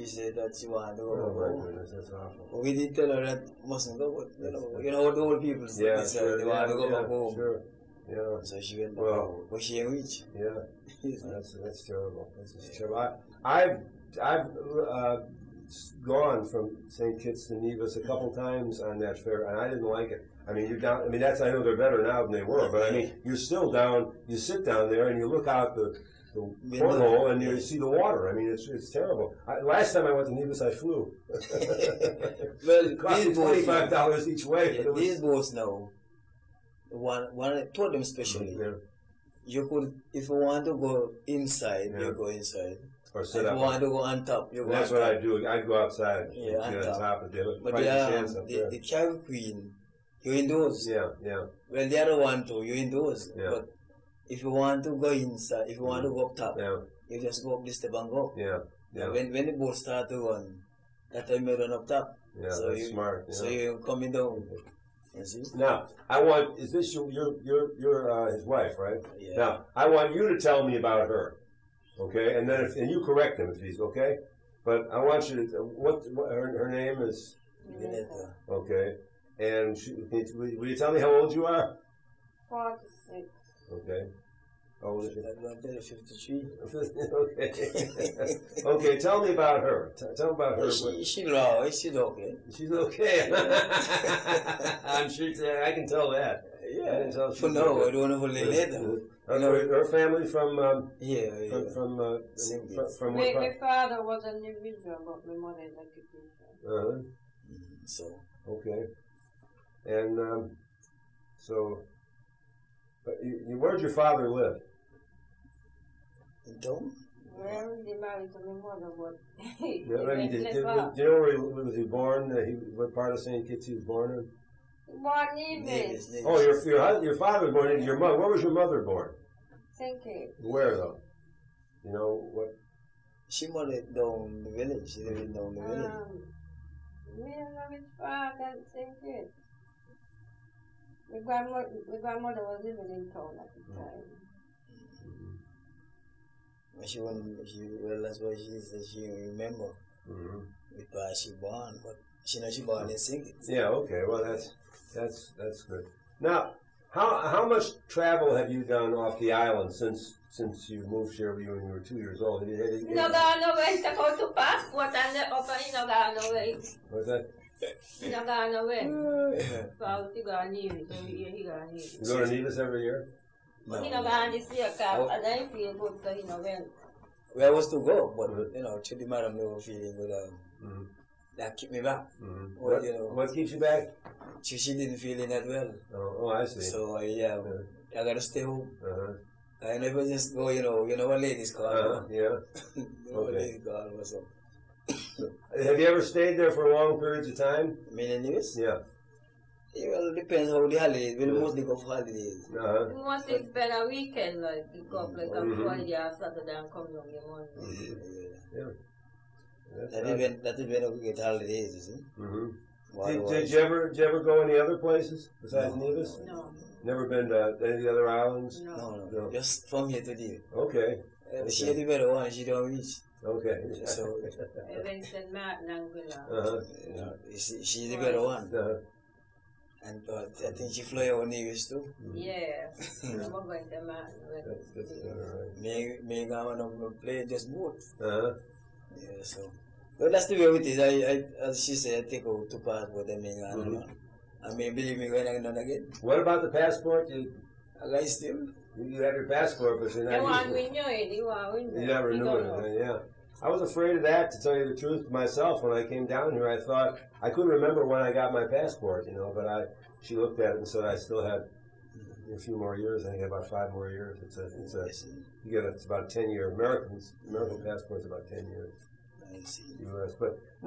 said that she wanted to go. Oh my goodness, that's awful. But we did tell her that mustn't go, but you know what the old people say, Yeah, sure, they want to go back home. Sure. Yeah. So she went back home, but she ain't reach. Yeah. That's terrible. That's just terrible. I've gone from St. Kitts to Nevis a couple times on that fair, and I didn't like it. I mean, you're down. I mean, I know they're better now than they were, but I mean, you're still down. You sit down there and you look out the porthole and you see the water. I mean, it's terrible. Last time I went to Nevis, I flew. Well, it cost me $25 each way. Yeah, these boats now, two of them especially. Yeah. You could, if you want to go inside, you go inside. Or sit if up. you want to go on top, you go That's on what top. I do. I go outside. Yeah, on top of it. But the Carib Queen, you're indoors. Yeah, yeah. Well, the other one too, you're indoors. Yeah. But if you want to go inside, if you want to go up top, yeah. you just go up the step and go. Yeah, yeah. When the boat start to run, that time you run up top. Yeah, so that's smart. Yeah. So you're coming down. You see? Now, is this your his wife, right? Yeah. Now, I want you to tell me about her, okay? And then and you correct him if he's okay. But I want you to what her name is. Vineta. Okay. And will you tell me how old you are? 46. Okay. How old is she? I'm going to tell you 53. Okay. Okay, tell me about her. Tell me about her. She's raw. She's okay. She's okay. I'm sure. I can tell that. Yeah. I can tell For now, I don't know for later. Her family from from what My father was an individual, but my mother is a Kittian. So. Okay. And so, where'd your father live? In town? Well, he married to my mother, but do you know where was he born? What part of St. Kitts he was born in? Born Nevis. Oh, your father was born in your mother. Where was your mother born? St. Kitts. Where though? You know what? She moved down the village. She lived down the village. Me and my father St. Kitts. My grandmother was living in town at the time. That's why she said she remember because she born, but she knows she born in St. Kitts. Yeah, okay. Well, that's good. Now, how much travel have you done off the island since you moved here when you were 2 years old? Nagano-way sa ko to passport and opa nagano-way. What's that? Nagano-way. So you go to Nevis every year. You go to Nevis every year? No. This year, and I feel good, so went. Well, I was to go, but to the madam, they were feeling good. That keep me back. Or, what keeps you back? She didn't feel it that well. Oh, I see. So I gotta stay home. I never just go, you know what ladies call. Yeah. What ladies call also. Have you ever stayed there for long periods of time? Many years? Yeah. Well, it depends how the holidays. We'll mostly go for holidays. Mostly spend a weekend, like you go like a Friday or Saturday and come down the Monday. Yeah. That is when we get holidays, you see. Did you ever go any other places besides Nevis? No. Never been to any of the other islands? No. Just from here to there. Okay. She the better one. She don't reach. Okay. So. I went to St. Martin and Anguilla. She's the better one. And I think she fly over Nevis too. Yeah. I'm going to Martin. That's all right. Me going play just boat. Yeah, so. But that's the way it is. As she said, I take out 2 passports and I mean, believe me, going on again. What about the passport? I got still. You have your passport, but you're not using it. You never knew it. Yeah. I was afraid of that, to tell you the truth, myself. When I came down here, I thought, I couldn't remember when I got my passport, but she looked at it and said I still had a few more years. I think about 5 more years. It's about a 10-year. American passport's about 10 years. I see. U.S. But